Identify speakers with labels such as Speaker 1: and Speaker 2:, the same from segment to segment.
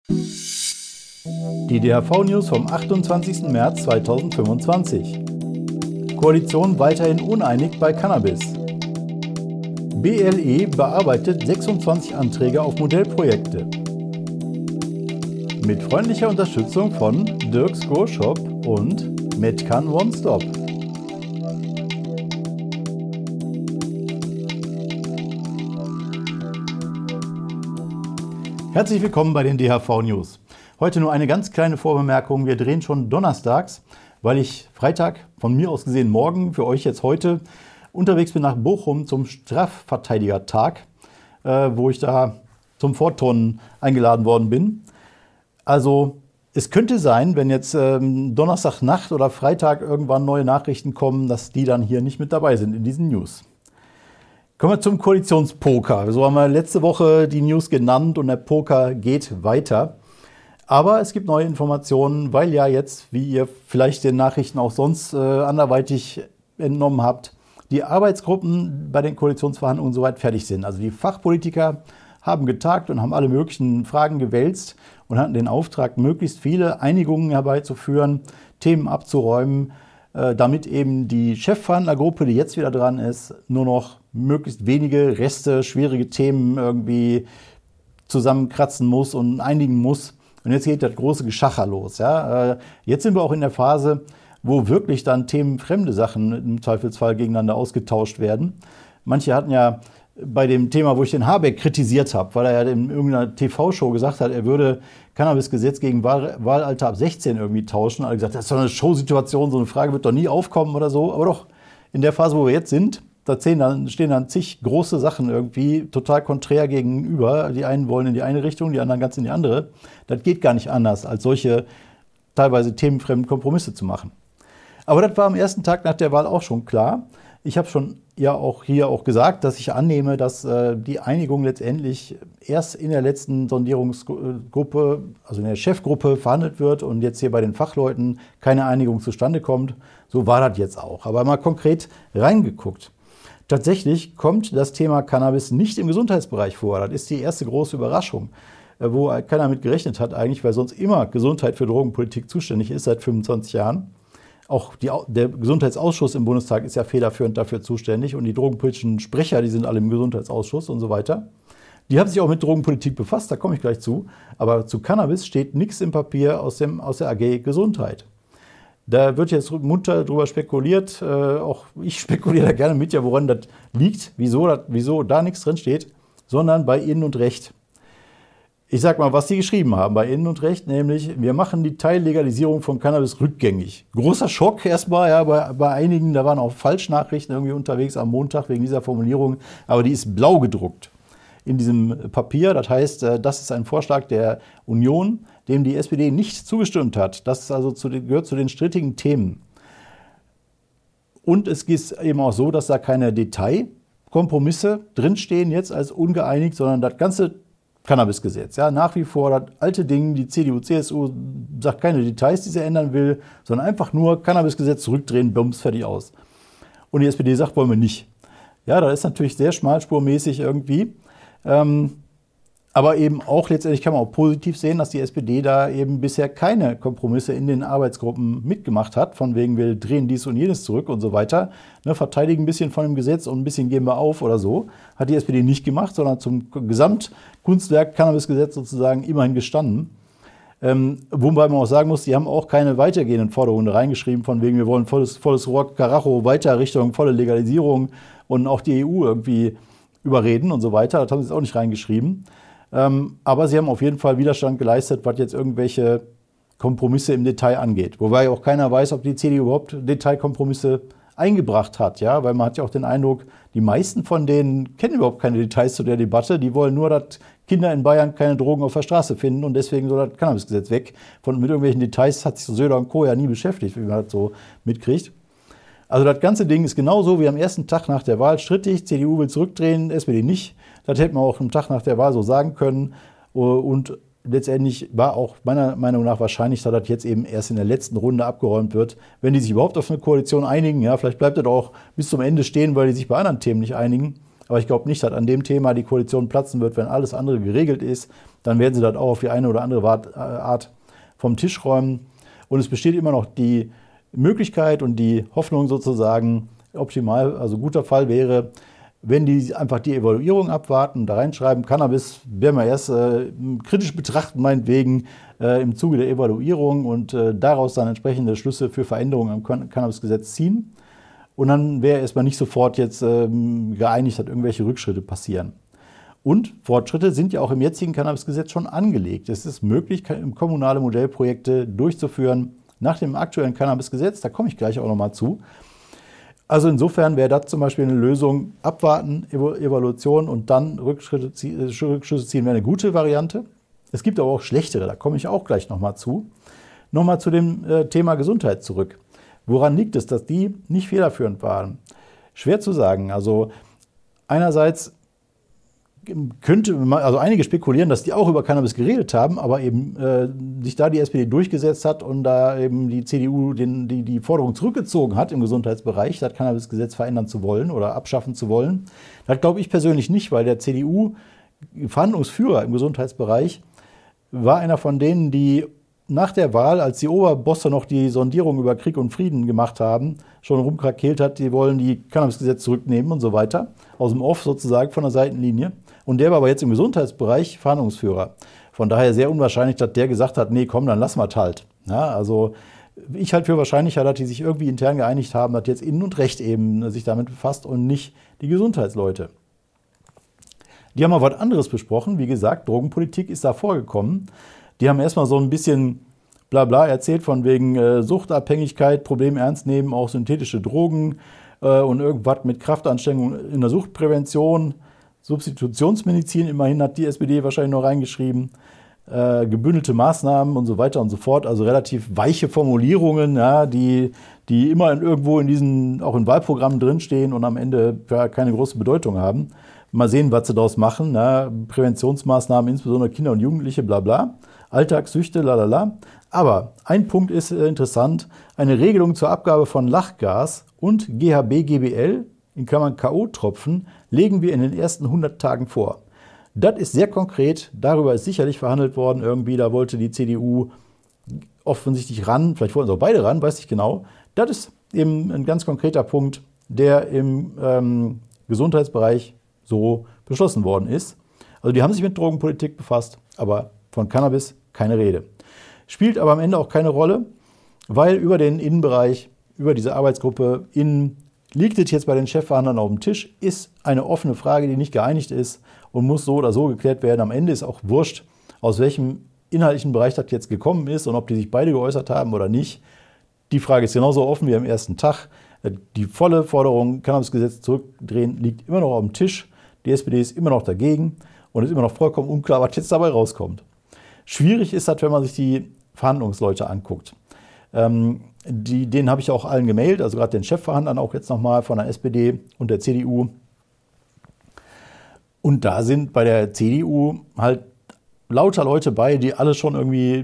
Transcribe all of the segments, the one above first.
Speaker 1: Die DHV-News vom 28. März 2025. Koalition weiterhin uneinig bei Cannabis. BLE bearbeitet 26 Anträge auf Modellprojekte. Mit freundlicher Unterstützung von Dirks Go Shop und Medcan One Stop. Herzlich willkommen bei den DHV News. Heute nur eine ganz kleine Vorbemerkung. Wir drehen schon donnerstags, weil ich Freitag, von mir aus gesehen morgen, für euch jetzt heute, unterwegs bin nach Bochum zum Strafverteidigertag, wo ich da zum Vorturnen eingeladen worden bin. Also es könnte sein, wenn jetzt Donnerstagnacht oder Freitag irgendwann neue Nachrichten kommen, dass die dann hier nicht mit dabei sind in diesen News. Kommen wir zum Koalitionspoker. So haben wir letzte Woche die News genannt und der Poker geht weiter. Aber es gibt neue Informationen, weil ja jetzt, wie ihr vielleicht den Nachrichten auch sonst anderweitig entnommen habt, die Arbeitsgruppen bei den Koalitionsverhandlungen soweit fertig sind. Also die Fachpolitiker haben getagt und haben alle möglichen Fragen gewälzt und hatten den Auftrag, möglichst viele Einigungen herbeizuführen, Themen abzuräumen, damit eben die Chefverhandlergruppe, die jetzt wieder dran ist, nur noch möglichst wenige Reste, schwierige Themen irgendwie zusammenkratzen muss und einigen muss. Und jetzt geht das große Geschacher los. Ja? Jetzt sind wir auch in der Phase, wo wirklich dann themenfremde Sachen im Zweifelsfall gegeneinander ausgetauscht werden. Manche hatten ja bei dem Thema, wo ich den Habeck kritisiert habe, weil er ja in irgendeiner TV-Show gesagt hat, er würde Cannabisgesetz gegen Wahlalter ab 16 irgendwie tauschen. Alle gesagt, das ist doch eine Showsituation, so eine Frage wird doch nie aufkommen oder so. Aber doch, in der Phase, wo wir jetzt sind, da stehen dann zig große Sachen irgendwie total konträr gegenüber. Die einen wollen in die eine Richtung, die anderen ganz in die andere. Das geht gar nicht anders, als solche teilweise themenfremden Kompromisse zu machen. Aber das war am ersten Tag nach der Wahl auch schon klar. Ich habe schon ja auch hier auch gesagt, dass ich annehme, dass die Einigung letztendlich erst in der letzten Sondierungsgruppe, also in der Chefgruppe verhandelt wird und jetzt hier bei den Fachleuten keine Einigung zustande kommt. So war das jetzt auch. Aber mal konkret reingeguckt. Tatsächlich kommt das Thema Cannabis nicht im Gesundheitsbereich vor. Das ist die erste große Überraschung, wo keiner mit gerechnet hat eigentlich, weil sonst immer Gesundheit für Drogenpolitik zuständig ist seit 25 Jahren. Auch der Gesundheitsausschuss im Bundestag ist ja federführend dafür zuständig und die drogenpolitischen Sprecher, die sind alle im Gesundheitsausschuss und so weiter. Die haben sich auch mit Drogenpolitik befasst, da komme ich gleich zu. Aber zu Cannabis steht nichts im Papier aus der AG Gesundheit. Da wird jetzt munter drüber spekuliert, auch ich spekuliere da gerne mit, ja, woran das liegt, wieso da nichts drin steht, sondern bei Innen und Recht. Ich sag mal, was die geschrieben haben bei Innen und Recht, nämlich, wir machen die Teillegalisierung von Cannabis rückgängig. Großer Schock erstmal, ja, bei einigen, da waren auch Falschnachrichten irgendwie unterwegs am Montag wegen dieser Formulierung, aber die ist blau gedruckt in diesem Papier. Das heißt, das ist ein Vorschlag der Union, dem die SPD nicht zugestimmt hat. Das ist also gehört zu den strittigen Themen. Und es ist eben auch so, dass da keine Detailkompromisse drinstehen jetzt als ungeeinigt, sondern das ganze Cannabisgesetz. Ja, nach wie vor das alte Ding, die CDU, CSU sagt keine Details, die sie ändern will, sondern einfach nur Cannabisgesetz zurückdrehen, bums, fertig aus. Und die SPD sagt, wollen wir nicht. Ja, das ist natürlich sehr schmalspurmäßig irgendwie. Aber eben auch letztendlich kann man auch positiv sehen, dass die SPD da eben bisher keine Kompromisse in den Arbeitsgruppen mitgemacht hat, von wegen wir drehen dies und jenes zurück und so weiter, ne, verteidigen ein bisschen von dem Gesetz und ein bisschen geben wir auf oder so, hat die SPD nicht gemacht, sondern zum Gesamtkunstwerk Cannabisgesetz sozusagen immerhin gestanden. Wobei man auch sagen muss, die haben auch keine weitergehenden Forderungen reingeschrieben, von wegen wir wollen volles Rohr Karacho weiter Richtung volle Legalisierung und auch die EU irgendwie überreden und so weiter. Das haben sie jetzt auch nicht reingeschrieben. Aber sie haben auf jeden Fall Widerstand geleistet, was jetzt irgendwelche Kompromisse im Detail angeht. Wobei auch keiner weiß, ob die CDU überhaupt Detailkompromisse eingebracht hat. Ja? Weil man hat ja auch den Eindruck, die meisten von denen kennen überhaupt keine Details zu der Debatte. Die wollen nur, dass Kinder in Bayern keine Drogen auf der Straße finden und deswegen soll das Cannabisgesetz weg. Mit irgendwelchen Details hat sich Söder und Co. ja nie beschäftigt, wie man das so mitkriegt. Also das ganze Ding ist genauso wie am ersten Tag nach der Wahl strittig. CDU will zurückdrehen, SPD nicht. Das hätte man auch am Tag nach der Wahl so sagen können. Und letztendlich war auch meiner Meinung nach wahrscheinlich, dass das jetzt eben erst in der letzten Runde abgeräumt wird. Wenn die sich überhaupt auf eine Koalition einigen, ja, vielleicht bleibt das auch bis zum Ende stehen, weil die sich bei anderen Themen nicht einigen. Aber ich glaube nicht, dass an dem Thema die Koalition platzen wird, wenn alles andere geregelt ist. Dann werden sie das auch auf die eine oder andere Art vom Tisch räumen. Und es besteht immer noch die Möglichkeit und die Hoffnung sozusagen, optimal, also guter Fall wäre, wenn die einfach die Evaluierung abwarten und da reinschreiben, Cannabis werden wir erst kritisch betrachten, meinetwegen im Zuge der Evaluierung und daraus dann entsprechende Schlüsse für Veränderungen am Cannabisgesetz ziehen. Und dann wäre erstmal nicht sofort jetzt geeinigt, dass irgendwelche Rückschritte passieren. Und Fortschritte sind ja auch im jetzigen Cannabisgesetz schon angelegt. Es ist möglich, kommunale Modellprojekte durchzuführen nach dem aktuellen Cannabisgesetz. Da komme ich gleich auch nochmal zu. Also insofern wäre das zum Beispiel eine Lösung, abwarten, Evaluation und dann Rückschlüsse ziehen, wäre eine gute Variante. Es gibt aber auch schlechtere, da komme ich auch gleich nochmal zu. Nochmal zu dem Thema Gesundheit zurück. Woran liegt es, dass die nicht federführend waren? Schwer zu sagen. Also einerseits könnte man, also einige spekulieren, dass die auch über Cannabis geredet haben, aber eben sich da die SPD durchgesetzt hat und da eben die CDU die Forderung zurückgezogen hat im Gesundheitsbereich, das Cannabisgesetz verändern zu wollen oder abschaffen zu wollen. Das glaube ich persönlich nicht, weil der CDU-Verhandlungsführer im Gesundheitsbereich war einer von denen, die nach der Wahl, als die Oberbosse noch die Sondierung über Krieg und Frieden gemacht haben, schon rumkrakeelt hat, die wollen die Cannabisgesetz zurücknehmen und so weiter, aus dem Off sozusagen von der Seitenlinie. Und der war aber jetzt im Gesundheitsbereich Verhandlungsführer. Von daher sehr unwahrscheinlich, dass der gesagt hat, nee, komm, dann lassen wir es halt. Ja, also ich halte für wahrscheinlicher, dass die sich irgendwie intern geeinigt haben, dass jetzt Innen und Recht eben sich damit befasst und nicht die Gesundheitsleute. Die haben aber was anderes besprochen. Wie gesagt, Drogenpolitik ist da vorgekommen. Die haben erstmal so ein bisschen Blabla erzählt von wegen Suchtabhängigkeit, Problem ernst nehmen, auch synthetische Drogen und irgendwas mit Kraftanstrengung in der Suchtprävention. Substitutionsmedizin, immerhin hat die SPD wahrscheinlich noch reingeschrieben, gebündelte Maßnahmen und so weiter und so fort, also relativ weiche Formulierungen, ja, die immer irgendwo in diesen, auch in Wahlprogrammen drinstehen und am Ende ja, keine große Bedeutung haben. Mal sehen, was sie daraus machen, ja, Präventionsmaßnahmen, insbesondere Kinder und Jugendliche, bla bla, Alltagssüchte, lalala. Aber ein Punkt ist interessant, eine Regelung zur Abgabe von Lachgas und GHB-GBL, in Klammern K.O.-Tropfen, legen wir in den ersten 100 Tagen vor. Das ist sehr konkret, darüber ist sicherlich verhandelt worden irgendwie, da wollte die CDU offensichtlich ran, vielleicht wollten sie auch beide ran, weiß ich genau. Das ist eben ein ganz konkreter Punkt, der im Gesundheitsbereich so beschlossen worden ist. Also die haben sich mit Drogenpolitik befasst, aber von Cannabis keine Rede. Spielt aber am Ende auch keine Rolle, weil über den Innenbereich, über diese Arbeitsgruppe innen, liegt es jetzt bei den Chefverhandlern auf dem Tisch, ist eine offene Frage, die nicht geeinigt ist und muss so oder so geklärt werden. Am Ende ist auch wurscht, aus welchem inhaltlichen Bereich das jetzt gekommen ist und ob die sich beide geäußert haben oder nicht. Die Frage ist genauso offen wie am ersten Tag. Die volle Forderung, Cannabisgesetz zurückdrehen, liegt immer noch auf dem Tisch. Die SPD ist immer noch dagegen und ist immer noch vollkommen unklar, was jetzt dabei rauskommt. Schwierig ist das, wenn man sich die Verhandlungsleute anguckt. Denen habe ich auch allen gemailt, also gerade den Chefverhandlern auch jetzt nochmal von der SPD und der CDU. Und da sind bei der CDU halt lauter Leute bei, die alle schon irgendwie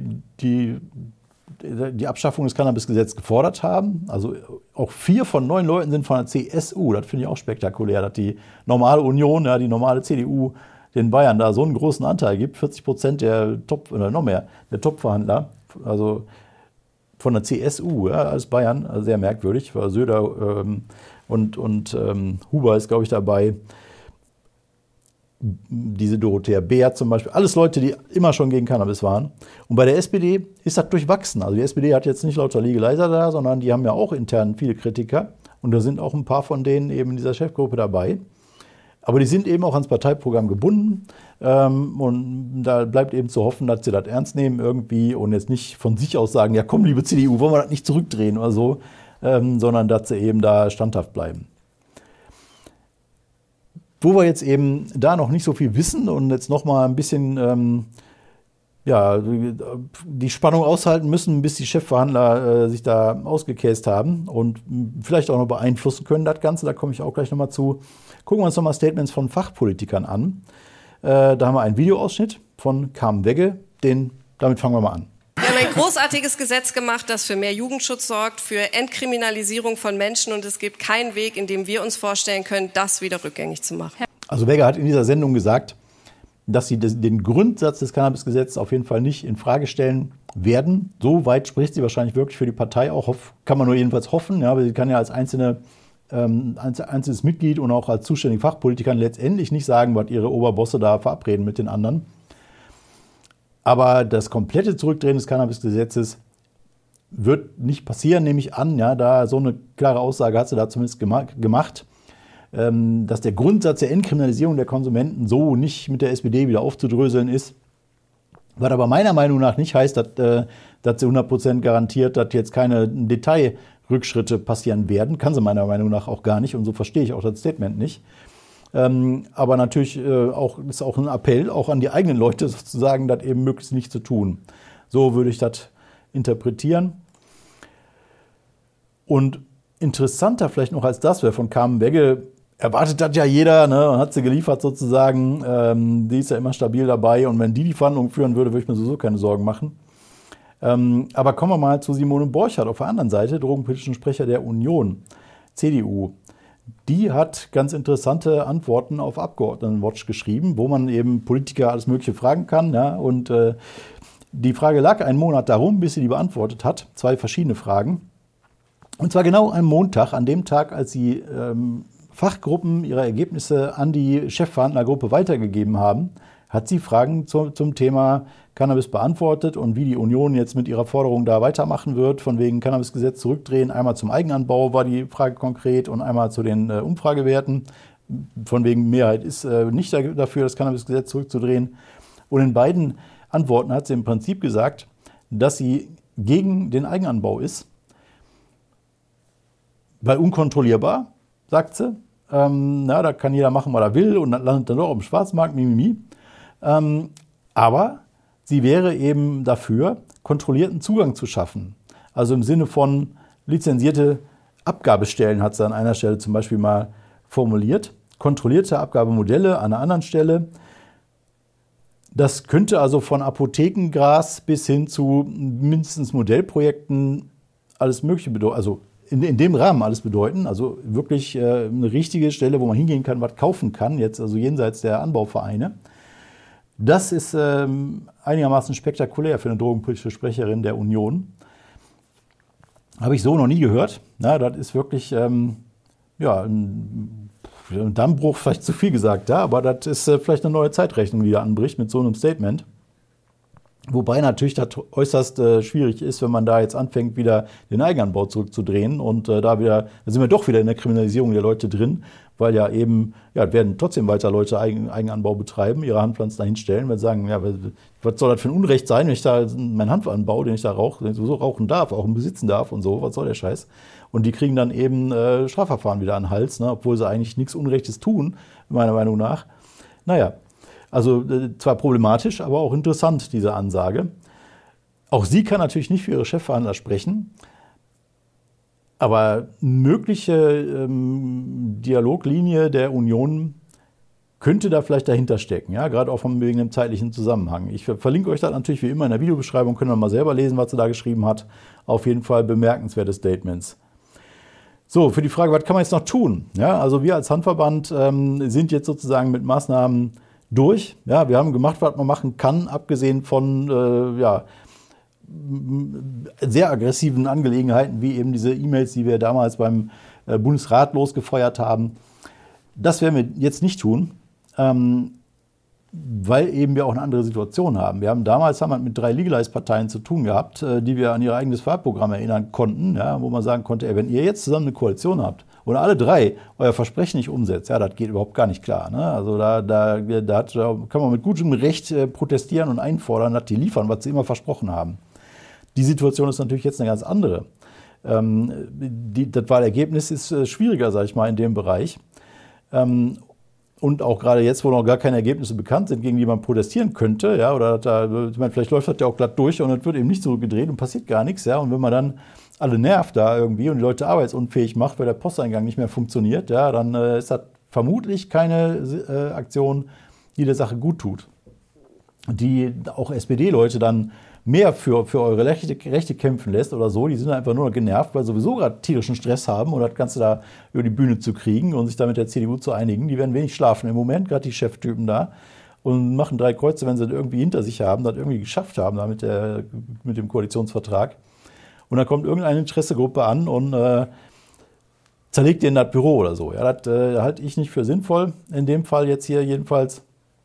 Speaker 1: die Abschaffung des Cannabisgesetzes gefordert haben. Also auch 4 von 9 Leuten sind von der CSU. Das finde ich auch spektakulär, dass die normale Union, ja, die normale CDU, den Bayern da so einen großen Anteil gibt. 40% der Top, oder noch mehr, der Top-Verhandler, also von der CSU, ja, als Bayern, also sehr merkwürdig. Söder und Huber ist, glaube ich, dabei. Diese Dorothea Bär zum Beispiel, alles Leute, die immer schon gegen Cannabis waren. Und bei der SPD ist das durchwachsen. Also die SPD hat jetzt nicht lauter Legalizer da, sondern die haben ja auch intern viele Kritiker. Und da sind auch ein paar von denen eben in dieser Chefgruppe dabei. Aber die sind eben auch ans Parteiprogramm gebunden. Und da bleibt eben zu hoffen, dass sie das ernst nehmen irgendwie und jetzt nicht von sich aus sagen, ja komm, liebe CDU, wollen wir das nicht zurückdrehen oder so, sondern dass sie eben da standhaft bleiben. Wo wir jetzt eben da noch nicht so viel wissen und jetzt noch mal ein bisschen die Spannung aushalten müssen, bis die Chefverhandler sich da ausgekäst haben und vielleicht auch noch beeinflussen können, das Ganze, da komme ich auch gleich noch mal zu. Gucken wir uns noch mal Statements von Fachpolitikern an. Da haben wir einen Videoausschnitt von Carmen Wegge, damit fangen wir mal an.
Speaker 2: Wir haben ein großartiges Gesetz gemacht, das für mehr Jugendschutz sorgt, für Entkriminalisierung von Menschen und es gibt keinen Weg, in dem wir uns vorstellen können, das wieder rückgängig zu machen.
Speaker 1: Also Wegge hat in dieser Sendung gesagt, dass sie den Grundsatz des Cannabisgesetzes auf jeden Fall nicht in Frage stellen werden. So weit spricht sie wahrscheinlich wirklich für die Partei auch. Kann man nur jedenfalls hoffen. Ja, aber sie kann ja als einzelnes Mitglied und auch als zuständige Fachpolitikerin letztendlich nicht sagen, was ihre Oberbosse da verabreden mit den anderen. Aber das komplette Zurückdrehen des Cannabisgesetzes wird nicht passieren, nehme ich an. Ja, da so eine klare Aussage hat sie da zumindest gemacht, dass der Grundsatz der Entkriminalisierung der Konsumenten so nicht mit der SPD wieder aufzudröseln ist. Was aber meiner Meinung nach nicht heißt, dass sie 100% garantiert, dass jetzt keine Detailrückschritte passieren werden. Kann sie meiner Meinung nach auch gar nicht und so verstehe ich auch das Statement nicht. Aber natürlich ist auch ein Appell auch an die eigenen Leute sozusagen, das eben möglichst nicht zu tun. So würde ich das interpretieren. Und interessanter vielleicht noch als das wäre von Carmen Wegge, erwartet das ja jeder, ne, und hat sie geliefert sozusagen. Die ist ja immer stabil dabei und wenn die Verhandlungen führen würde, würde ich mir sowieso keine Sorgen machen. Aber kommen wir mal zu Simone Borchardt auf der anderen Seite, drogenpolitischen Sprecher der Union, CDU. Die hat ganz interessante Antworten auf Abgeordnetenwatch geschrieben, wo man eben Politiker alles Mögliche fragen kann. Ja, und die Frage lag einen Monat darum, bis sie die beantwortet hat. 2 verschiedene Fragen. Und zwar genau am Montag, an dem Tag, als sie Fachgruppen ihre Ergebnisse an die Chefverhandlergruppe weitergegeben haben, hat sie Fragen zum Thema Cannabis beantwortet und wie die Union jetzt mit ihrer Forderung da weitermachen wird, von wegen Cannabisgesetz zurückdrehen. Einmal zum Eigenanbau war die Frage konkret und einmal zu den Umfragewerten. Von wegen Mehrheit ist nicht dafür, das Cannabisgesetz zurückzudrehen. Und in beiden Antworten hat sie im Prinzip gesagt, dass sie gegen den Eigenanbau ist, weil unkontrollierbar, sagt sie. Da kann jeder machen, was er will und landet dann doch auf dem Schwarzmarkt, mimimi. Aber sie wäre eben dafür, kontrollierten Zugang zu schaffen. Also im Sinne von lizenzierte Abgabestellen hat sie an einer Stelle zum Beispiel mal formuliert. Kontrollierte Abgabemodelle an einer anderen Stelle. Das könnte also von Apothekengras bis hin zu mindestens Modellprojekten alles Mögliche bedeuten. Also in dem Rahmen alles bedeuten, also wirklich eine richtige Stelle, wo man hingehen kann, was kaufen kann, jetzt also jenseits der Anbauvereine. Das ist einigermaßen spektakulär für eine drogenpolitische Sprecherin der Union. Habe ich so noch nie gehört. Na, das ist wirklich ein Dammbruch, vielleicht zu viel gesagt, ja, aber das ist vielleicht eine neue Zeitrechnung, die da anbricht mit so einem Statement. Wobei natürlich das äußerst schwierig ist, wenn man da jetzt anfängt, wieder den Eigenanbau zurückzudrehen und da sind wir doch wieder in der Kriminalisierung der Leute drin, weil ja eben, werden trotzdem weiter Leute Eigenanbau betreiben, ihre Handpflanzen dahin stellen, weil sie sagen, ja, was soll das für ein Unrecht sein, wenn ich da meinen Hanfanbau, den ich da rauche, den ich sowieso rauchen darf, auch besitzen darf und so, was soll der Scheiß? Und die kriegen dann eben Strafverfahren wieder an den Hals, ne, obwohl sie eigentlich nichts Unrechtes tun, meiner Meinung nach. Naja. Also zwar problematisch, aber auch interessant, diese Ansage. Auch sie kann natürlich nicht für ihre Chefverhandler sprechen, aber mögliche Dialoglinie der Union könnte da vielleicht dahinter stecken, ja, gerade auch wegen dem zeitlichen Zusammenhang. Ich verlinke euch das natürlich wie immer in der Videobeschreibung, könnt ihr mal selber lesen, was sie da geschrieben hat. Auf jeden Fall bemerkenswerte Statements. So, für die Frage, was kann man jetzt noch tun? Ja, also wir als Handverband sind jetzt sozusagen mit Maßnahmen durch. Ja, wir haben gemacht, was man machen kann, abgesehen von sehr aggressiven Angelegenheiten, wie eben diese E-Mails, die wir damals beim Bundesrat losgefeuert haben. Das werden wir jetzt nicht tun, weil eben wir auch eine andere Situation haben. Wir haben damals mit 3 Legalize-Parteien zu tun gehabt, die wir an ihr eigenes Wahlprogramm erinnern konnten, ja, wo man sagen konnte, wenn ihr jetzt zusammen eine Koalition habt und alle 3 euer Versprechen nicht umsetzt, ja, das geht überhaupt gar nicht klar. Ne? Also da kann man mit gutem Recht protestieren und einfordern, dass die liefern, was sie immer versprochen haben. Die Situation ist natürlich jetzt eine ganz andere. Das Wahlergebnis ist schwieriger, sage ich mal, in dem Bereich. Und auch gerade jetzt, wo noch gar keine Ergebnisse bekannt sind, gegen die man protestieren könnte, ja, oder vielleicht läuft das ja auch glatt durch und es wird eben nicht so gedreht und passiert gar nichts, ja, und wenn man dann alle nervt da irgendwie und die Leute arbeitsunfähig macht, weil der Posteingang nicht mehr funktioniert, ja, dann ist das vermutlich keine Aktion, die der Sache gut tut. Die auch SPD-Leute dann mehr für eure Rechte kämpfen lässt oder so, die sind einfach nur genervt, weil sie sowieso gerade tierischen Stress haben und das Ganze da über die Bühne zu kriegen und sich da mit der CDU zu einigen. Die werden wenig schlafen im Moment, gerade die Cheftypen da, und machen 3 Kreuze, wenn sie das irgendwie hinter sich haben, das irgendwie geschafft haben da mit dem Koalitionsvertrag. Und dann kommt irgendeine Interessegruppe an und zerlegt denen das Büro oder so. Ja, das halte ich nicht für sinnvoll, in dem Fall jetzt hier jedenfalls.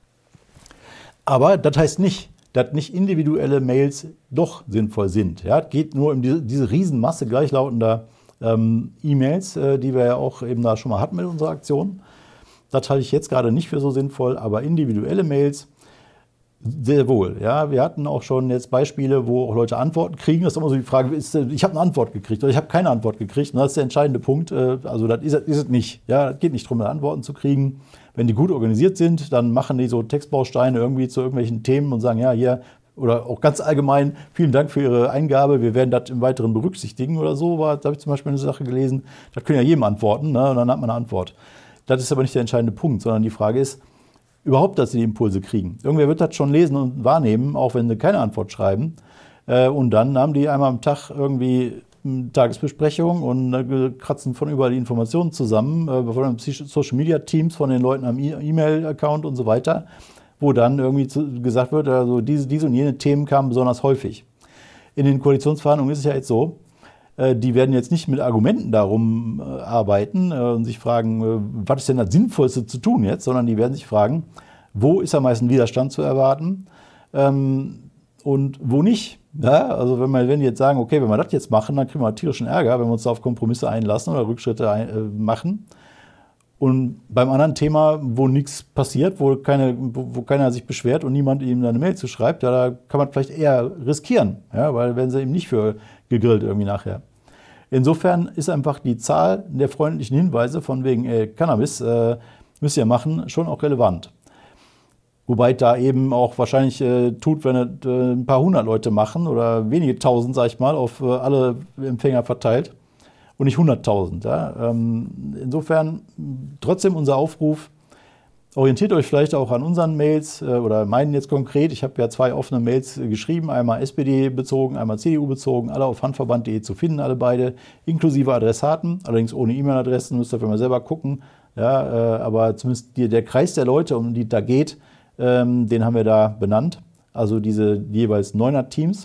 Speaker 1: Aber das heißt nicht, dass nicht individuelle Mails doch sinnvoll sind. Ja, es geht nur um diese Riesenmasse gleichlautender E-Mails, die wir ja auch eben da schon mal hatten mit unserer Aktion. Das halte ich jetzt gerade nicht für so sinnvoll, aber individuelle Mails sehr wohl. Ja, wir hatten auch schon jetzt Beispiele, wo auch Leute Antworten kriegen. Das ist immer so die Frage, ich habe eine Antwort gekriegt oder ich habe keine Antwort gekriegt. Und das ist der entscheidende Punkt. Also das ist es nicht. Ja, es geht nicht darum, Antworten zu kriegen. Wenn die gut organisiert sind, dann machen die so Textbausteine irgendwie zu irgendwelchen Themen und sagen, ja, hier, oder auch ganz allgemein, vielen Dank für Ihre Eingabe, wir werden das im Weiteren berücksichtigen oder so. Da habe ich zum Beispiel eine Sache gelesen, das können ja jedem antworten, ne? Und dann hat man eine Antwort. Das ist aber nicht der entscheidende Punkt, sondern die Frage ist, überhaupt, dass sie die Impulse kriegen. Irgendwer wird das schon lesen und wahrnehmen, auch wenn sie keine Antwort schreiben. Und dann haben die einmal am Tag irgendwie eine Tagesbesprechung und kratzen von überall die Informationen zusammen, von den Social-Media-Teams, von den Leuten am E-Mail-Account und so weiter, wo dann irgendwie gesagt wird, also diese und jene Themen kamen besonders häufig. In den Koalitionsverhandlungen ist es ja jetzt so, die werden jetzt nicht mit Argumenten darum arbeiten und sich fragen, was ist denn das Sinnvollste zu tun jetzt, sondern die werden sich fragen, wo ist am meisten Widerstand zu erwarten und wo nicht. Ja, also wenn die jetzt sagen, okay, wenn wir das jetzt machen, dann kriegen wir tierischen Ärger, wenn wir uns da auf Kompromisse einlassen oder Rückschritte machen. Und beim anderen Thema, wo nichts passiert, wo keiner sich beschwert und niemand ihm eine Mail zuschreibt, ja, da kann man vielleicht eher riskieren, ja, weil werden sie eben nicht für gegrillt irgendwie nachher. Insofern ist einfach die Zahl der freundlichen Hinweise von wegen Cannabis müsst ihr machen, schon auch relevant. Wobei da eben auch wahrscheinlich tut, wenn es ein paar hundert Leute machen oder wenige tausend, sag ich mal, auf alle Empfänger verteilt und nicht 100.000. Ja? Insofern trotzdem unser Aufruf, orientiert euch vielleicht auch an unseren Mails oder meinen jetzt konkret. Ich habe ja 2 offene Mails geschrieben, einmal SPD bezogen, einmal CDU bezogen, alle auf handverband.de zu finden, alle beide, inklusive Adressaten, allerdings ohne E-Mail-Adressen, müsst ihr für mal selber gucken. Ja, aber zumindest der Kreis der Leute, um die es da geht, den haben wir da benannt, also diese jeweils 9er Teams.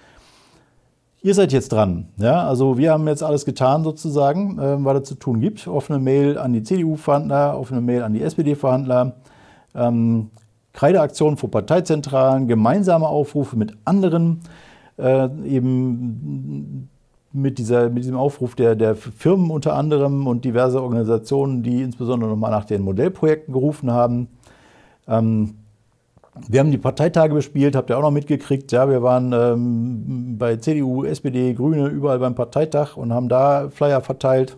Speaker 1: Ihr seid jetzt dran. Ja? Also wir haben jetzt alles getan sozusagen, was es zu tun gibt. Offene Mail an die CDU-Verhandler, offene Mail an die SPD-Verhandler, Kreideaktionen vor Parteizentralen, gemeinsame Aufrufe mit anderen, eben mit diesem Aufruf der Firmen unter anderem und diverse Organisationen, die insbesondere nochmal nach den Modellprojekten gerufen haben. Wir haben die Parteitage bespielt, habt ihr auch noch mitgekriegt. Ja, wir waren bei CDU, SPD, Grüne überall beim Parteitag und haben da Flyer verteilt.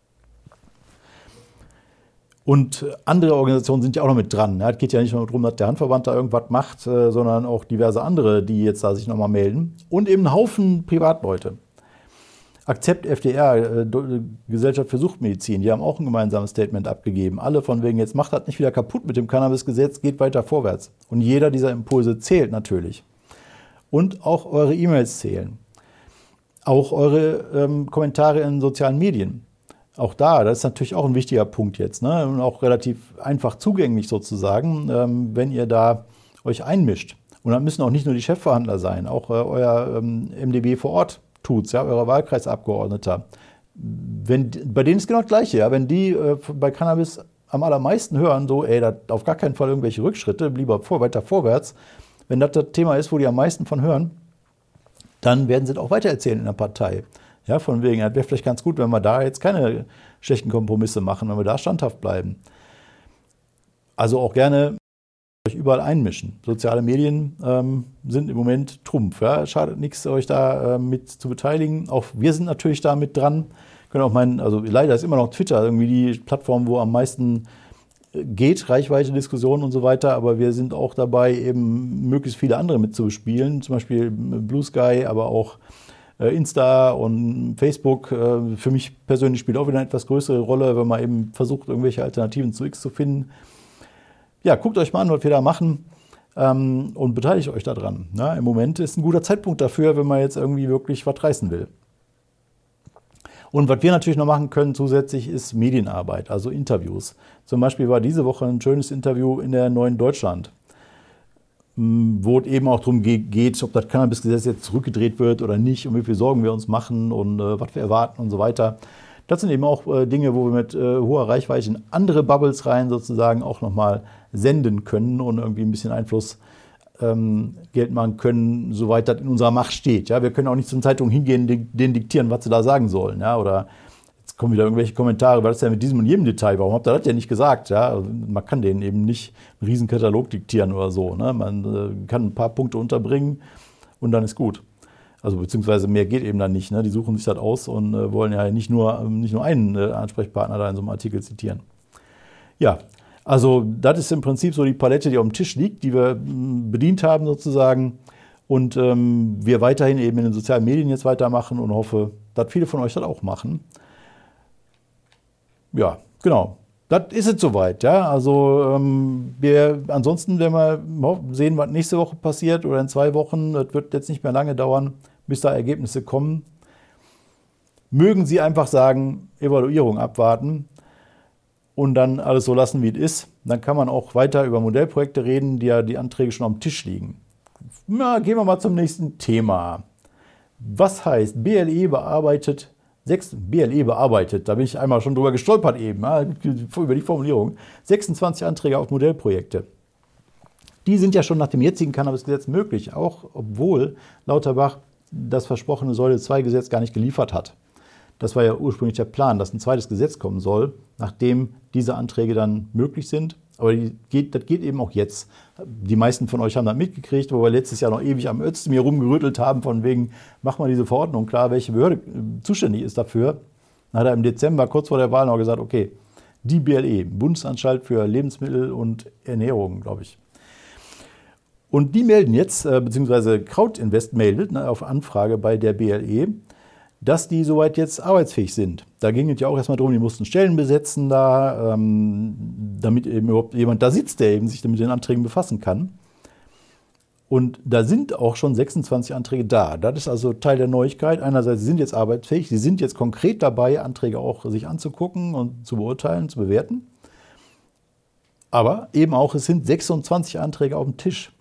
Speaker 1: Und andere Organisationen sind ja auch noch mit dran. Ja, es geht ja nicht nur darum, dass der Handverband da irgendwas macht, sondern auch diverse andere, die jetzt da sich nochmal melden. Und eben ein Haufen Privatleute. Akzept FDR, Gesellschaft für Suchtmedizin, die haben auch ein gemeinsames Statement abgegeben. Alle von wegen, jetzt macht das nicht wieder kaputt mit dem Cannabisgesetz, geht weiter vorwärts. Und jeder dieser Impulse zählt natürlich. Und auch eure E-Mails zählen. Auch eure Kommentare in sozialen Medien. Auch das ist natürlich auch ein wichtiger Punkt jetzt, ne? Und auch relativ einfach zugänglich sozusagen, wenn ihr da euch einmischt. Und dann müssen auch nicht nur die Chefverhandler sein, auch euer MdB vor Ort tut's, ja, euer Wahlkreisabgeordneter. Bei denen ist genau das Gleiche, ja, wenn die bei Cannabis am allermeisten hören, so, auf gar keinen Fall irgendwelche Rückschritte, lieber weiter vorwärts. Wenn das Thema ist, wo die am meisten von hören, dann werden sie es auch weitererzählen in der Partei. Ja, von wegen, es wäre vielleicht ganz gut, wenn wir da jetzt keine schlechten Kompromisse machen, wenn wir da standhaft bleiben. Also auch gerne euch überall einmischen. Soziale Medien sind im Moment Trumpf. Ja? Schadet nichts, euch da mit zu beteiligen. Auch wir sind natürlich da mit dran. Können auch also leider ist immer noch Twitter irgendwie die Plattform, wo am meisten geht, Reichweite, Diskussionen und so weiter. Aber wir sind auch dabei, eben möglichst viele andere mitzuspielen. Zum Beispiel Blue Sky, aber auch Insta und Facebook. Für mich persönlich spielt auch wieder eine etwas größere Rolle, wenn man eben versucht, irgendwelche Alternativen zu X zu finden. Ja, guckt euch mal an, was wir da machen. und beteiligt euch daran. Na, im Moment ist ein guter Zeitpunkt dafür, wenn man jetzt irgendwie wirklich was reißen will. Und was wir natürlich noch machen können zusätzlich ist Medienarbeit, also Interviews. Zum Beispiel war diese Woche ein schönes Interview in der Neuen Deutschland, wo es eben auch darum geht, ob das Cannabisgesetz jetzt zurückgedreht wird oder nicht und wie viel Sorgen wir uns machen und was wir erwarten und so weiter. Das sind eben auch Dinge, wo wir mit hoher Reichweite in andere Bubbles rein sozusagen auch nochmal senden können und irgendwie ein bisschen Einfluss Geld machen können, soweit das in unserer Macht steht. Ja, wir können auch nicht zur Zeitung hingehen, denen diktieren, was sie da sagen sollen. Ja, oder jetzt kommen wieder irgendwelche Kommentare, was ist ja mit diesem und jedem Detail? Warum habt ihr das ja nicht gesagt? Ja, man kann denen eben nicht einen riesen Katalog diktieren oder so. Ne? Man kann ein paar Punkte unterbringen und dann ist gut. Also beziehungsweise mehr geht eben dann nicht. Ne? Die suchen sich das aus und wollen ja nicht nur einen Ansprechpartner da in so einem Artikel zitieren. Ja, also das ist im Prinzip so die Palette, die auf dem Tisch liegt, die wir bedient haben sozusagen und wir weiterhin eben in den sozialen Medien jetzt weitermachen und hoffe, dass viele von euch das auch machen. Ja, genau. Das ist es soweit. Ja? Also ansonsten werden wir sehen, was nächste Woche passiert oder in 2 Wochen. Das wird jetzt nicht mehr lange dauern, bis da Ergebnisse kommen. Mögen Sie einfach sagen, Evaluierung abwarten. Und dann alles so lassen, wie es ist. Dann kann man auch weiter über Modellprojekte reden, die Anträge schon auf dem Tisch liegen. Na, gehen wir mal zum nächsten Thema. Was heißt BLE bearbeitet? BLE bearbeitet, da bin ich einmal schon drüber gestolpert eben, über die Formulierung. 26 Anträge auf Modellprojekte. Die sind ja schon nach dem jetzigen Cannabisgesetz möglich, auch obwohl Lauterbach das versprochene Säule-2-Gesetz gar nicht geliefert hat. Das war ja ursprünglich der Plan, dass ein zweites Gesetz kommen soll, nachdem diese Anträge dann möglich sind. Aber das geht eben auch jetzt. Die meisten von euch haben das mitgekriegt, wo wir letztes Jahr noch ewig am Özdemir rumgerüttelt haben, von wegen, mach mal diese Verordnung klar, welche Behörde zuständig ist dafür. Dann hat er im Dezember, kurz vor der Wahl, noch gesagt, okay, die BLE, Bundesanstalt für Lebensmittel und Ernährung, glaube ich. Und die melden jetzt, beziehungsweise Krautinvest meldet auf Anfrage bei der BLE, dass die soweit jetzt arbeitsfähig sind. Da ging es ja auch erstmal darum, die mussten Stellen besetzen da, damit eben überhaupt jemand da sitzt, der eben sich mit den Anträgen befassen kann. Und da sind auch schon 26 Anträge da. Das ist also Teil der Neuigkeit. Einerseits, sie sind jetzt arbeitsfähig, sie sind jetzt konkret dabei, Anträge auch sich anzugucken und zu beurteilen, zu bewerten. Aber eben auch, es sind 26 Anträge auf dem Tisch.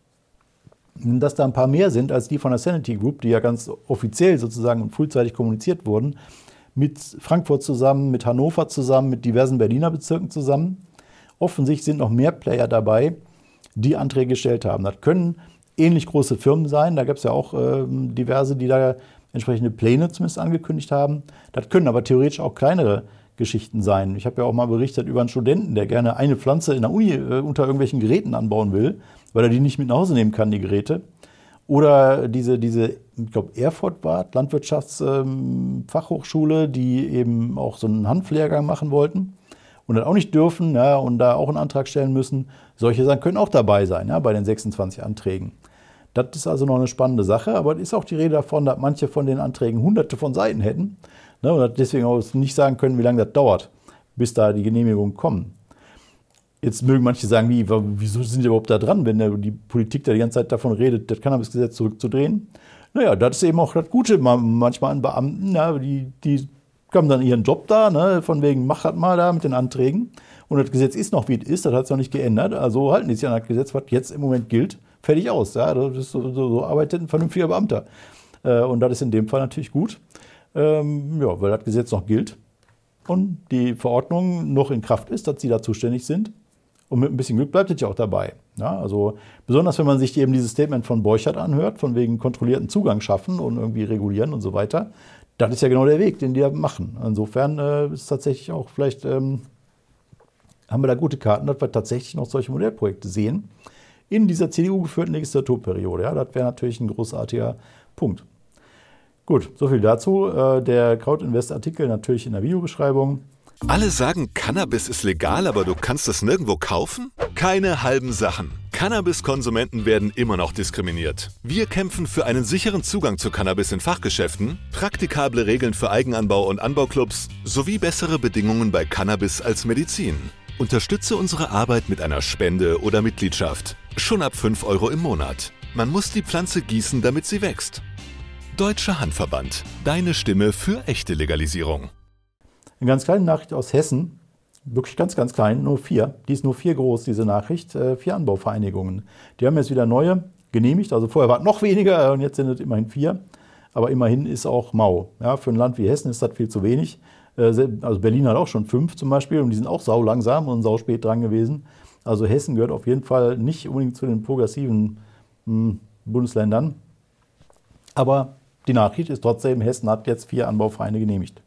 Speaker 1: Dass da ein paar mehr sind als die von der Sanity Group, die ja ganz offiziell sozusagen und frühzeitig kommuniziert wurden, mit Frankfurt zusammen, mit Hannover zusammen, mit diversen Berliner Bezirken zusammen. Offensichtlich sind noch mehr Player dabei, die Anträge gestellt haben. Das können ähnlich große Firmen sein, da gab es ja auch diverse, die da entsprechende Pläne zumindest angekündigt haben. Das können aber theoretisch auch kleinere Geschichten sein. Ich habe ja auch mal berichtet über einen Studenten, der gerne eine Pflanze in der Uni unter irgendwelchen Geräten anbauen will, weil er die nicht mit nach Hause nehmen kann, die Geräte. Oder diese ich glaube, Erfurt war Landwirtschaftsfachhochschule, die eben auch so einen Hanflehrgang machen wollten und das auch nicht dürfen, ja, und da auch einen Antrag stellen müssen. Solche Sachen können auch dabei sein, ja, bei den 26 Anträgen. Das ist also noch eine spannende Sache, aber es ist auch die Rede davon, dass manche von den Anträgen hunderte von Seiten hätten, ne, und deswegen auch nicht sagen können, wie lange das dauert, bis da die Genehmigungen kommen. Jetzt mögen manche sagen, wieso sind die überhaupt da dran, wenn die Politik da die ganze Zeit davon redet, das Cannabisgesetz zurückzudrehen? Naja, das ist eben auch das Gute manchmal an Beamten, ja, die haben dann ihren Job da, ne, von wegen, mach das mal da mit den Anträgen. Und das Gesetz ist noch, wie es ist, das hat es noch nicht geändert. Also halten die sich an das Gesetz, was jetzt im Moment gilt, fertig aus. Ja, das ist so arbeitet ein vernünftiger Beamter. Und das ist in dem Fall natürlich gut, weil das Gesetz noch gilt und die Verordnung noch in Kraft ist, dass sie da zuständig sind. Und mit ein bisschen Glück bleibt es ja auch dabei. Ja, also besonders, wenn man sich eben dieses Statement von Borchert anhört, von wegen kontrollierten Zugang schaffen und irgendwie regulieren und so weiter. Das ist ja genau der Weg, den die da machen. Insofern ist es tatsächlich auch, vielleicht haben wir da gute Karten, dass wir tatsächlich noch solche Modellprojekte sehen in dieser CDU-geführten Legislaturperiode. Ja, das wäre natürlich ein großartiger Punkt. Gut, soviel dazu. Der Krautinvest-Artikel natürlich in der Videobeschreibung.
Speaker 3: Alle sagen, Cannabis ist legal, aber du kannst es nirgendwo kaufen? Keine halben Sachen. Cannabis-Konsumenten werden immer noch diskriminiert. Wir kämpfen für einen sicheren Zugang zu Cannabis in Fachgeschäften, praktikable Regeln für Eigenanbau und Anbauclubs sowie bessere Bedingungen bei Cannabis als Medizin. Unterstütze unsere Arbeit mit einer Spende oder Mitgliedschaft. Schon ab 5 € im Monat. Man muss die Pflanze gießen, damit sie wächst. Deutscher Hanfverband. Deine Stimme für echte Legalisierung.
Speaker 1: Eine ganz kleine Nachricht aus Hessen. Wirklich ganz, ganz klein, nur 4. Die ist nur 4 groß, diese Nachricht. 4 Anbauvereinigungen. Die haben jetzt wieder neue genehmigt. Also vorher war es noch weniger und jetzt sind es immerhin 4. Aber immerhin ist auch mau. Ja, für ein Land wie Hessen ist das viel zu wenig. Also Berlin hat auch schon 5 zum Beispiel und die sind auch sau langsam und sau spät dran gewesen. Also Hessen gehört auf jeden Fall nicht unbedingt zu den progressiven Bundesländern. Aber die Nachricht ist trotzdem, Hessen hat jetzt 4 Anbauvereine genehmigt.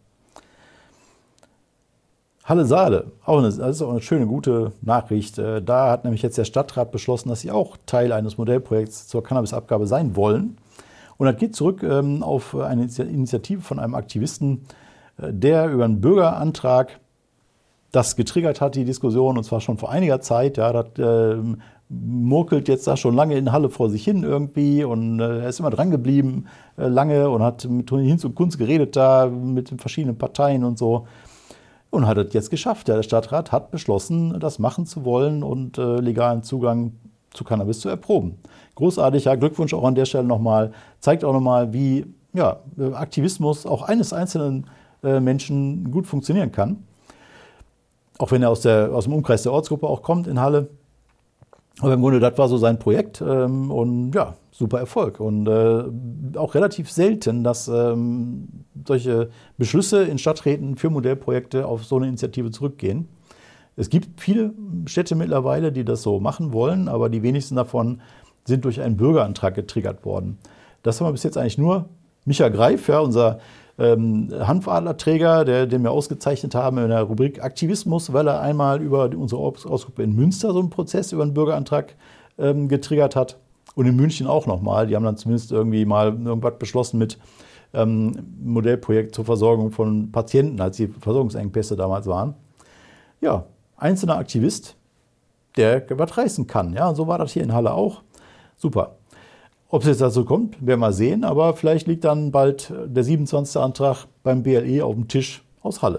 Speaker 1: Halle-Saale, das ist auch eine schöne, gute Nachricht. Da hat nämlich jetzt der Stadtrat beschlossen, dass sie auch Teil eines Modellprojekts zur Cannabisabgabe sein wollen. Und das geht zurück auf eine Initiative von einem Aktivisten, der über einen Bürgerantrag das getriggert hat, die Diskussion, und zwar schon vor einiger Zeit. Ja, das murkelt jetzt da schon lange in Halle vor sich hin irgendwie und er ist immer dran geblieben lange und hat mit Hinz und Kunz geredet da mit den verschiedenen Parteien und so und hat es jetzt geschafft. Ja, der Stadtrat hat beschlossen, das machen zu wollen und legalen Zugang zu Cannabis zu erproben. Großartig, ja, Glückwunsch auch an der Stelle nochmal. Zeigt auch nochmal, wie ja, Aktivismus auch eines einzelnen Menschen gut funktionieren kann. Auch wenn er aus dem Umkreis der Ortsgruppe auch kommt in Halle. Aber im Grunde, das war so sein Projekt und ja, super Erfolg. Und auch relativ selten, dass solche Beschlüsse in Stadträten für Modellprojekte auf so eine Initiative zurückgehen. Es gibt viele Städte mittlerweile, die das so machen wollen, aber die wenigsten davon sind durch einen Bürgerantrag getriggert worden. Das haben wir bis jetzt eigentlich nur Micha Greif, ja, unser Hanfadlerträger, den wir ausgezeichnet haben in der Rubrik Aktivismus, weil er einmal über unsere Ortsgruppe in Münster so einen Prozess über einen Bürgerantrag getriggert hat. Und in München auch nochmal. Die haben dann zumindest irgendwie mal irgendwas beschlossen mit Modellprojekt zur Versorgung von Patienten, als die Versorgungsengpässe damals waren. Ja, einzelner Aktivist, der was reißen kann. Ja, und so war das hier in Halle auch. Super. Ob es jetzt dazu kommt, werden wir sehen, aber vielleicht liegt dann bald der 27. Antrag beim BLE auf dem Tisch aus Halle.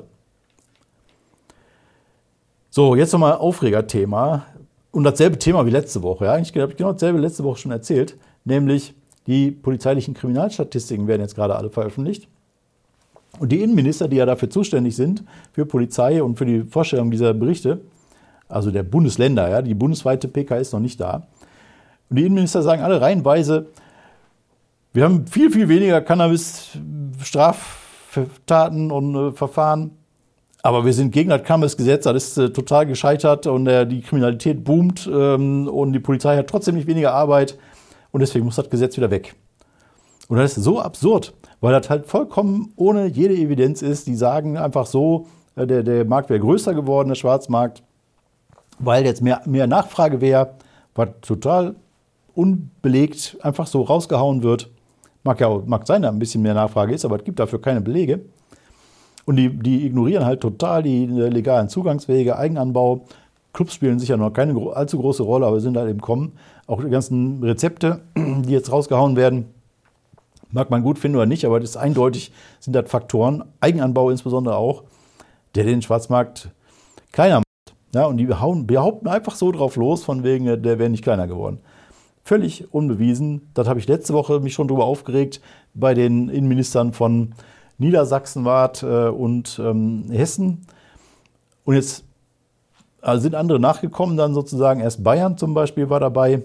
Speaker 1: So, jetzt nochmal Aufregerthema und dasselbe Thema wie letzte Woche. Ja, eigentlich habe ich genau dasselbe letzte Woche schon erzählt, nämlich die polizeilichen Kriminalstatistiken werden jetzt gerade alle veröffentlicht. Und die Innenminister, die ja dafür zuständig sind, für Polizei und für die Vorstellung dieser Berichte, also der Bundesländer, ja, die bundesweite PK ist noch nicht da. Und die Innenminister sagen alle reihenweise, wir haben viel, viel weniger Cannabis-Straftaten und Verfahren, aber wir sind gegen das Cannabis-Gesetz, das ist total gescheitert und die Kriminalität boomt und die Polizei hat trotzdem nicht weniger Arbeit und deswegen muss das Gesetz wieder weg. Und das ist so absurd, weil das halt vollkommen ohne jede Evidenz ist. Die sagen einfach so, der Markt wäre größer geworden, der Schwarzmarkt, weil jetzt mehr Nachfrage wäre, was total unbelegt einfach so rausgehauen wird. Mag sein, dass ein bisschen mehr Nachfrage ist, aber es gibt dafür keine Belege. Und die ignorieren halt total die legalen Zugangswege, Eigenanbau. Clubs spielen sicher noch keine allzu große Rolle, aber sind halt eben kommen. Auch die ganzen Rezepte, die jetzt rausgehauen werden, mag man gut finden oder nicht, aber das ist eindeutig, sind das Faktoren, Eigenanbau insbesondere auch, der den Schwarzmarkt kleiner macht. Ja, und die behaupten einfach so drauf los, von wegen, der wäre nicht kleiner geworden. Völlig unbewiesen. Das habe ich letzte Woche mich schon drüber aufgeregt bei den Innenministern von Niedersachsen und Hessen. Und jetzt sind andere nachgekommen, dann sozusagen erst Bayern zum Beispiel war dabei,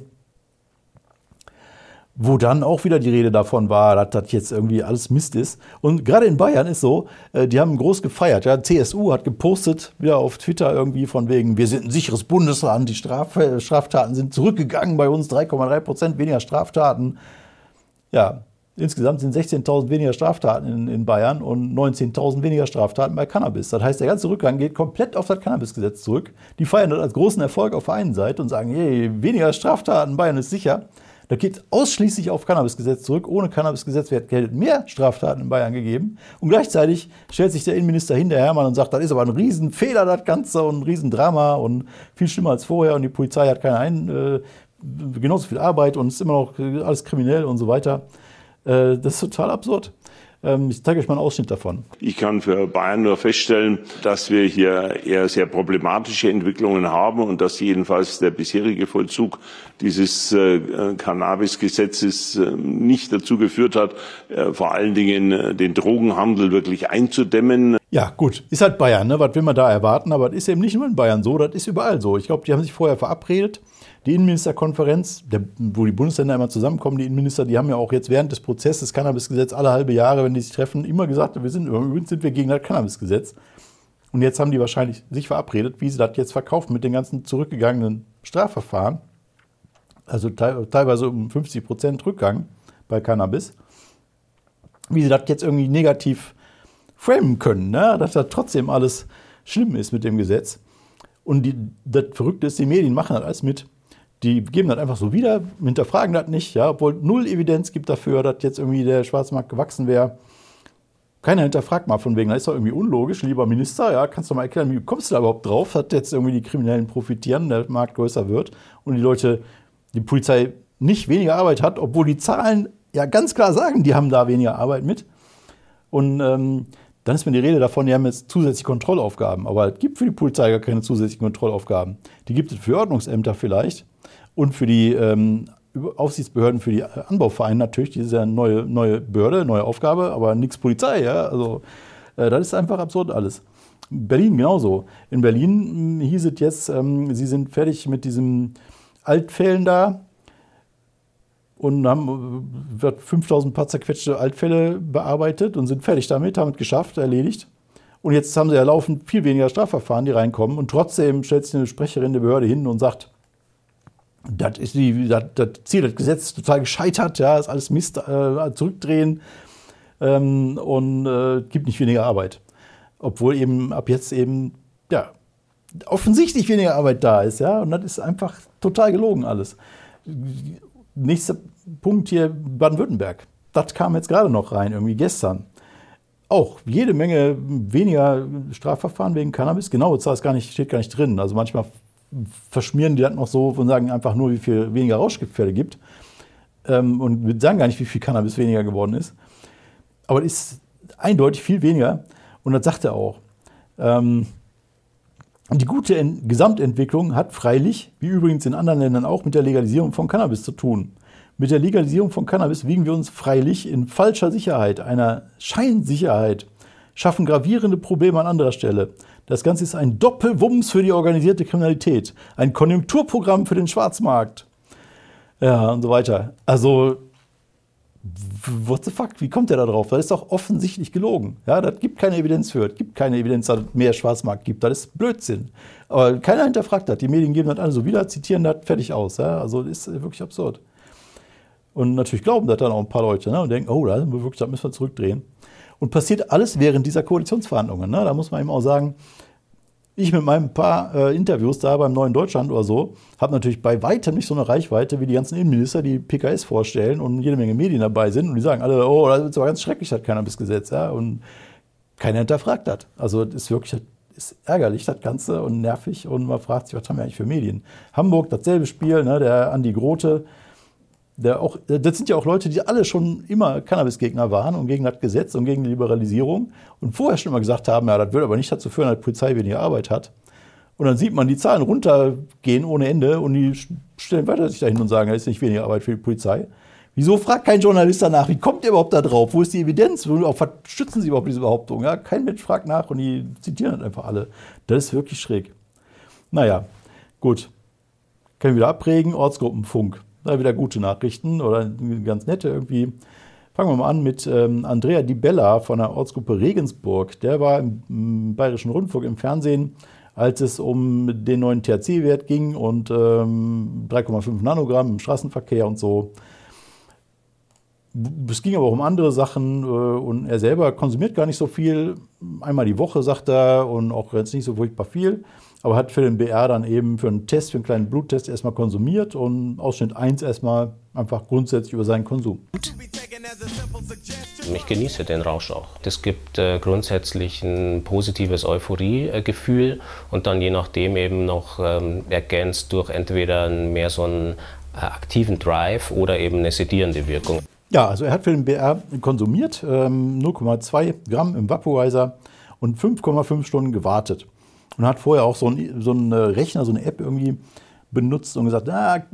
Speaker 1: wo dann auch wieder die Rede davon war, dass das jetzt irgendwie alles Mist ist. Und gerade in Bayern ist so, die haben groß gefeiert. Ja, CSU hat gepostet, wieder auf Twitter irgendwie von wegen, wir sind ein sicheres Bundesland, die Straftaten sind zurückgegangen bei uns, 3,3% weniger Straftaten. Ja, insgesamt sind 16.000 weniger Straftaten in Bayern und 19.000 weniger Straftaten bei Cannabis. Das heißt, der ganze Rückgang geht komplett auf das Cannabisgesetz zurück. Die feiern das als großen Erfolg auf der einen Seite und sagen, hey, weniger Straftaten, Bayern ist sicher. Das geht ausschließlich auf Cannabisgesetz zurück. Ohne Cannabisgesetz hätte es mehr Straftaten in Bayern gegeben. Und gleichzeitig stellt sich der Innenminister hin, der Hermann, und sagt, das ist aber ein Riesenfehler, das Ganze, und ein Riesendrama und viel schlimmer als vorher. Und die Polizei hat genauso viel Arbeit und ist immer noch alles kriminell und so weiter. Das ist total absurd. Ich zeige euch mal einen Ausschnitt davon.
Speaker 4: Ich kann für Bayern nur feststellen, dass wir hier eher sehr problematische Entwicklungen haben und dass jedenfalls der bisherige Vollzug dieses Cannabis-Gesetzes nicht dazu geführt hat, vor allen Dingen den Drogenhandel wirklich einzudämmen.
Speaker 1: Ja, gut, ist halt Bayern, ne? Was will man da erwarten? Aber das ist eben nicht nur in Bayern so, das ist überall so. Ich glaube, die haben sich vorher verabredet. Die Innenministerkonferenz, wo die Bundesländer immer zusammenkommen, die Innenminister, die haben ja auch jetzt während des Prozesses Cannabisgesetz alle halbe Jahre, wenn die sich treffen, immer gesagt, übrigens sind wir gegen das Cannabisgesetz. Und jetzt haben die wahrscheinlich sich verabredet, wie sie das jetzt verkaufen mit den ganzen zurückgegangenen Strafverfahren. Also teilweise um 50% Rückgang bei Cannabis. Wie sie das jetzt irgendwie negativ framen können, ne? Dass das trotzdem alles schlimm ist mit dem Gesetz. Und das Verrückte ist, die Medien machen das alles mit. Die geben das einfach so wieder, hinterfragen das nicht, ja, obwohl null Evidenz gibt dafür, dass jetzt irgendwie der Schwarzmarkt gewachsen wäre. Keiner hinterfragt mal von wegen, das ist doch irgendwie unlogisch, lieber Minister, ja, kannst du mal erklären, wie kommst du da überhaupt drauf, dass jetzt irgendwie die Kriminellen profitieren, der Markt größer wird und die Polizei nicht weniger Arbeit hat, obwohl die Zahlen ja ganz klar sagen, die haben da weniger Arbeit mit. Und dann ist mir die Rede davon, die haben jetzt zusätzliche Kontrollaufgaben, aber es gibt für die Polizei gar keine zusätzlichen Kontrollaufgaben. Die gibt es für Ordnungsämter vielleicht. Und für die Aufsichtsbehörden, für die Anbauvereine natürlich, diese ja neue Behörde, neue Aufgabe, aber nichts Polizei. Ja? Also das ist einfach absurd alles. Berlin genauso. In Berlin hieß es jetzt, sie sind fertig mit diesen Altfällen da und haben 5000 paar zerquetschte Altfälle bearbeitet und sind fertig damit, haben es geschafft, erledigt. Und jetzt haben sie ja laufend viel weniger Strafverfahren, die reinkommen. Und trotzdem stellt sich eine Sprecherin der Behörde hin und sagt, das Ziel, das Gesetz ist total gescheitert, ja, ist alles Mist, zurückdrehen und gibt nicht weniger Arbeit. Obwohl eben ab jetzt eben, ja, offensichtlich weniger Arbeit da ist, ja, und das ist einfach total gelogen alles. Nächster Punkt hier, Baden-Württemberg. Das kam jetzt gerade noch rein, irgendwie gestern. Auch jede Menge weniger Strafverfahren wegen Cannabis. Genaue Zahl steht gar nicht drin. Also manchmal verschmieren die das noch so und sagen einfach nur, wie viel weniger Rauschgiftfälle gibt. Und wir sagen gar nicht, wie viel Cannabis weniger geworden ist. Aber es ist eindeutig viel weniger. Und das sagt er auch. Die gute Gesamtentwicklung hat freilich, wie übrigens in anderen Ländern auch, mit der Legalisierung von Cannabis zu tun. Mit der Legalisierung von Cannabis wiegen wir uns freilich in falscher Sicherheit, einer Scheinsicherheit, schaffen gravierende Probleme an anderer Stelle. Das Ganze ist ein Doppelwumms für die organisierte Kriminalität, ein Konjunkturprogramm für den Schwarzmarkt. Ja, und so weiter. Also, what the fuck, wie kommt der da drauf? Das ist doch offensichtlich gelogen. Ja, das gibt keine Evidenz für. Es gibt keine Evidenz, dass es mehr Schwarzmarkt gibt. Das ist Blödsinn. Aber keiner hinterfragt das. Die Medien geben das alle so wieder, zitieren das fertig aus. Ja? Also, das ist wirklich absurd. Und natürlich glauben das dann auch ein paar Leute, ne? Und denken, oh, das müssen wir zurückdrehen. Und passiert alles während dieser Koalitionsverhandlungen. Ne? Da muss man eben auch sagen, ich mit meinen paar Interviews da beim Neuen Deutschland oder so, habe natürlich bei weitem nicht so eine Reichweite wie die ganzen Innenminister, die PKS vorstellen und jede Menge Medien dabei sind. Und die sagen alle, oh, das ist aber ganz schrecklich, das Cannabisgesetz. Ja? Und keiner hinterfragt das. Also das ist wirklich ist ärgerlich, das Ganze, und nervig. Und man fragt sich, was haben wir eigentlich für Medien? Hamburg, dasselbe Spiel, ne? Der Andi Grote. Das sind ja auch Leute, die alle schon immer Cannabis-Gegner waren und gegen das Gesetz und gegen die Liberalisierung und vorher schon immer gesagt haben, ja, das würde aber nicht dazu führen, dass die Polizei weniger Arbeit hat. Und dann sieht man die Zahlen runtergehen ohne Ende und die stellen weiter sich dahin und sagen, es ist nicht weniger Arbeit für die Polizei. Wieso fragt kein Journalist danach? Wie kommt ihr überhaupt da drauf? Wo ist die Evidenz? Was stützen sie überhaupt diese Behauptung? Ja, kein Mensch fragt nach und die zitieren das einfach alle. Das ist wirklich schräg. Naja, gut. Können wir wieder abregen. Ortsgruppenfunk. Da wieder gute Nachrichten oder ganz nette irgendwie. Fangen wir mal an mit Andrea Di Bella von der Ortsgruppe Regensburg. Der war im Bayerischen Rundfunk im Fernsehen, als es um den neuen THC-Wert ging und 3,5 Nanogramm im Straßenverkehr und so. Es ging aber auch um andere Sachen und er selber konsumiert gar nicht so viel. Einmal die Woche, sagt er, und auch jetzt nicht so furchtbar viel. Aber hat für den BR dann eben für einen Test, für einen kleinen Bluttest erstmal konsumiert und Ausschnitt 1 erstmal einfach grundsätzlich über seinen Konsum.
Speaker 5: Ich genieße den Rausch auch. Es gibt grundsätzlich ein positives Euphorie-Gefühl und dann je nachdem eben noch ergänzt durch entweder mehr so einen aktiven Drive oder eben eine sedierende Wirkung.
Speaker 1: Ja, also er hat für den BR konsumiert, 0,2 Gramm im Vaporizer und 5,5 Stunden gewartet. Und hat vorher auch so einen Rechner, so eine App irgendwie benutzt und gesagt,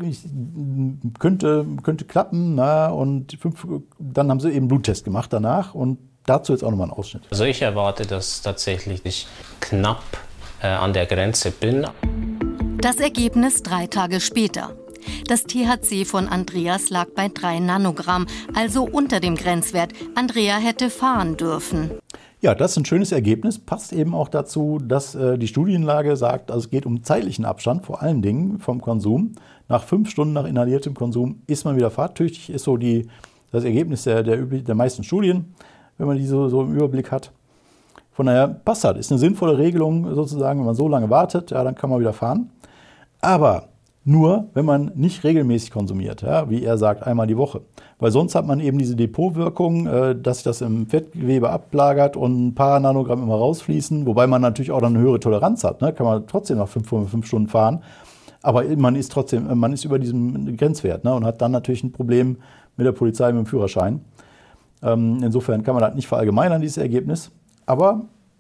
Speaker 1: könnte klappen. Und dann haben sie eben einen Bluttest gemacht danach und dazu jetzt auch nochmal einen Ausschnitt.
Speaker 5: Also ich erwarte, dass tatsächlich ich knapp an der Grenze bin.
Speaker 6: Das Ergebnis 3 Tage später. Das THC von Andreas lag bei 3 Nanogramm, also unter dem Grenzwert. Andrea hätte fahren dürfen.
Speaker 1: Ja, das ist ein schönes Ergebnis. Passt eben auch dazu, dass die Studienlage sagt, also es geht um zeitlichen Abstand, vor allen Dingen vom Konsum. Nach 5 Stunden nach inhaliertem Konsum ist man wieder fahrtüchtig, ist so das Ergebnis der meisten Studien, wenn man die so im Überblick hat. Von daher passt das. Ist eine sinnvolle Regelung sozusagen, wenn man so lange wartet, ja, dann kann man wieder fahren. Aber nur, wenn man nicht regelmäßig konsumiert, ja, wie er sagt, einmal die Woche. Weil sonst hat man eben diese Depotwirkung, dass sich das im Fettgewebe ablagert und ein paar Nanogramm immer rausfließen, wobei man natürlich auch dann eine höhere Toleranz hat. Ne? Kann man trotzdem nach 5 Stunden fahren, aber man ist über diesem Grenzwert, ne? Und hat dann natürlich ein Problem mit der Polizei, mit dem Führerschein. Insofern kann man das nicht verallgemeinern, dieses Ergebnis. Aber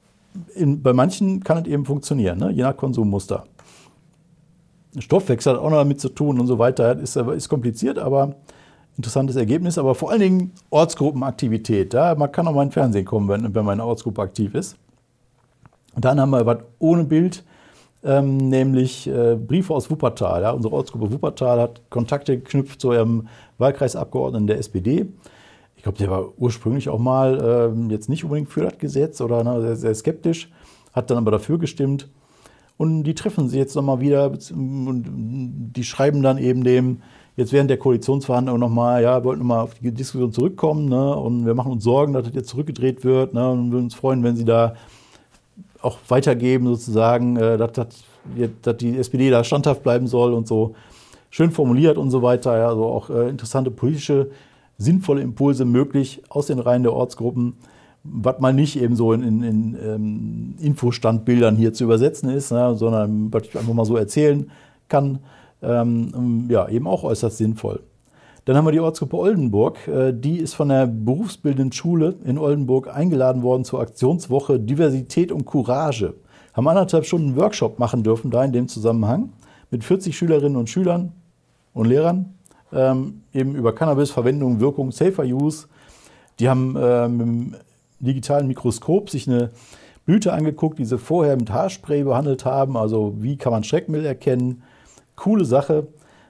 Speaker 1: bei manchen kann es eben funktionieren, ne? Je nach Konsummuster. Stoffwechsel hat auch noch damit zu tun und so weiter. Ist kompliziert, aber interessantes Ergebnis. Aber vor allen Dingen Ortsgruppenaktivität. Ja? Man kann auch mal in den Fernsehen kommen, wenn man in einer Ortsgruppe aktiv ist. Und dann haben wir was ohne Bild, nämlich Briefe aus Wuppertal. Ja? Unsere Ortsgruppe Wuppertal hat Kontakte geknüpft zu ihrem Wahlkreisabgeordneten der SPD. Ich glaube, der war ursprünglich auch mal jetzt nicht unbedingt für das Gesetz oder sehr, sehr skeptisch, hat dann aber dafür gestimmt. Und die treffen sich jetzt nochmal wieder und die schreiben dann eben dem, jetzt während der Koalitionsverhandlungen nochmal, ja, wollten nochmal auf die Diskussion zurückkommen, ne, und wir machen uns Sorgen, dass das jetzt zurückgedreht wird, ne, und würden uns freuen, wenn sie da auch weitergeben sozusagen, dass die SPD da standhaft bleiben soll und so. Schön formuliert und so weiter, ja, also auch interessante politische, sinnvolle Impulse möglich aus den Reihen der Ortsgruppen, was mal nicht eben so in Infostandbildern hier zu übersetzen ist, ne, sondern was ich einfach mal so erzählen kann, ja, eben auch äußerst sinnvoll. Dann haben wir die Ortsgruppe Oldenburg, die ist von der berufsbildenden Schule in Oldenburg eingeladen worden zur Aktionswoche Diversität und Courage. Haben 1,5 Stunden Workshop machen dürfen, da in dem Zusammenhang, mit 40 Schülerinnen und Schülern und Lehrern, eben über Cannabis, Verwendung, Wirkung, Safer Use. Die haben mit dem digitalen Mikroskop sich eine Blüte angeguckt, die sie vorher mit Haarspray behandelt haben. Also wie kann man Schreckmittel erkennen? Coole Sache.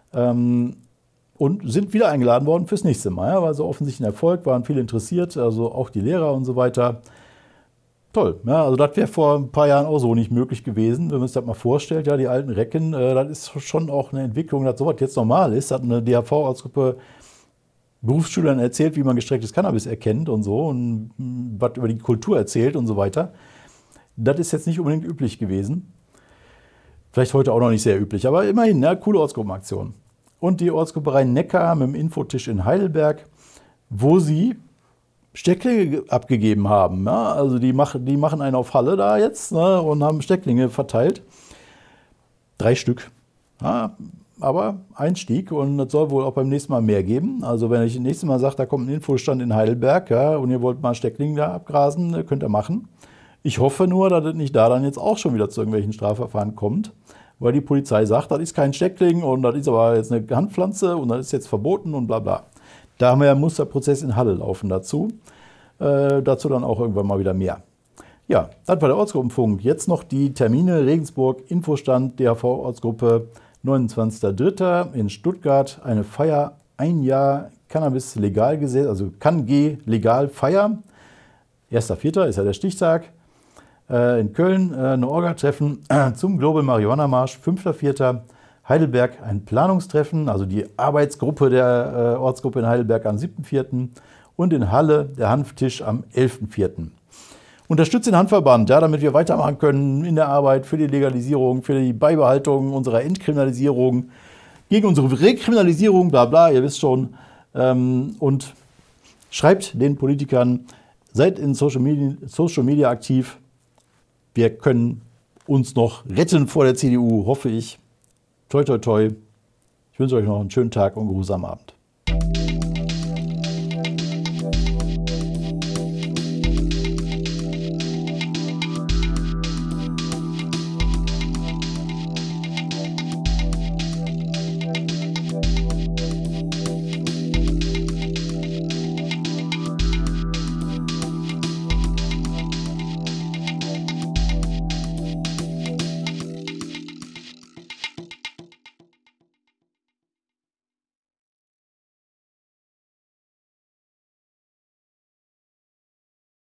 Speaker 1: Und sind wieder eingeladen worden fürs nächste Mal. Ja, war so offensichtlich ein Erfolg, waren viele interessiert, also auch die Lehrer und so weiter. Toll. Ja, also das wäre vor ein paar Jahren auch so nicht möglich gewesen, wenn man sich das mal vorstellt. Ja, die alten Recken, das ist schon auch eine Entwicklung, dass sowas jetzt normal ist. Hat eine DHV-Ortsgruppe Berufsschülern erzählt, wie man gestrecktes Cannabis erkennt und so und was über die Kultur erzählt und so weiter. Das ist jetzt nicht unbedingt üblich gewesen. Vielleicht heute auch noch nicht sehr üblich, aber immerhin, ja, coole Ortsgruppenaktion. Und die Ortsgruppe Rhein-Neckar mit dem Infotisch in Heidelberg, wo sie Stecklinge abgegeben haben. Ja? Also die machen einen auf Halle da jetzt, ne, und haben Stecklinge verteilt. 3 Stück. Ja, aber Einstieg und das soll wohl auch beim nächsten Mal mehr geben. Also wenn ich das nächste Mal sage, da kommt ein Infostand in Heidelberg, ja, und ihr wollt mal Stecklinge da abgrasen, könnt ihr machen. Ich hoffe nur, dass es nicht da dann jetzt auch schon wieder zu irgendwelchen Strafverfahren kommt, weil die Polizei sagt, das ist kein Steckling und das ist aber jetzt eine Handpflanze und das ist jetzt verboten und bla bla. Da haben wir ja einen Musterprozess in Halle laufen dazu. Dazu dann auch irgendwann mal wieder mehr. Ja, das war der Ortsgruppenfunk. Jetzt noch die Termine. Regensburg, Infostand, DHV-Ortsgruppe, 29.03. in Stuttgart. Eine Feier, 1 Jahr Cannabis-Legalgesetz, also CannG legal Feier. 1.04. ist ja der Stichtag. In Köln eine Orga-Treffen zum Global Marihuana Marsch, 5.04. Heidelberg ein Planungstreffen, also die Arbeitsgruppe der Ortsgruppe in Heidelberg am 7.04. und in Halle der Hanftisch am 11.04. Unterstützt den Hanfverband, ja, damit wir weitermachen können in der Arbeit für die Legalisierung, für die Beibehaltung unserer Entkriminalisierung, gegen unsere Rekriminalisierung, bla bla, ihr wisst schon. Und schreibt den Politikern, seid in Social Media aktiv. Wir können uns noch retten vor der CDU, hoffe ich. Toi, toi, toi. Ich wünsche euch noch einen schönen Tag und geruhsamen Abend.